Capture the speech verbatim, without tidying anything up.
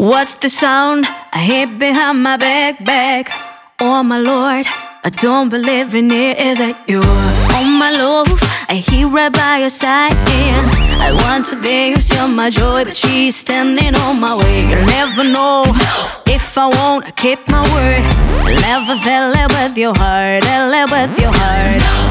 What's the sound I hear behind my back, back? Oh my Lord, I don't believe in it. Is it you? Oh my love, I hear right by your side, and I want to be yours, you're my joy, but she's standing on my way. You'll never know if I won't keep my word. I'll never fell in with your heart, I'll live with your heart.